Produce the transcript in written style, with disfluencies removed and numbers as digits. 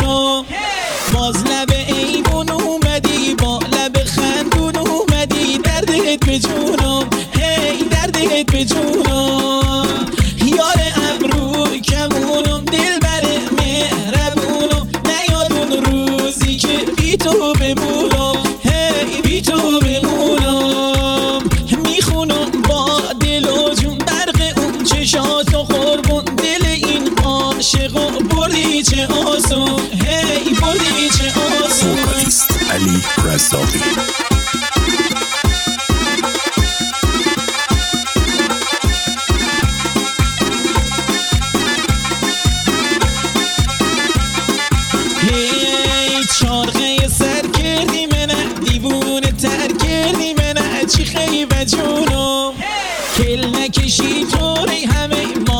جونم باز لب ایمون اومدی با لب خندون اومدی دردت به جونم هی دردت به جونم یار ابرو کمونم دل بر مهربونم نیاد اون روزی که بی تو بمونم هی بی تو بمونم میخونم با دل و جون برق اون چشاتو قربون دل این عاشقو بردی چه آسون هی بردی چه آسون وکالیست علی رزاقی چارقه سر کردی منه دیوونه تر کردی منه چی خیلی و جونم کل نکشی طوری همه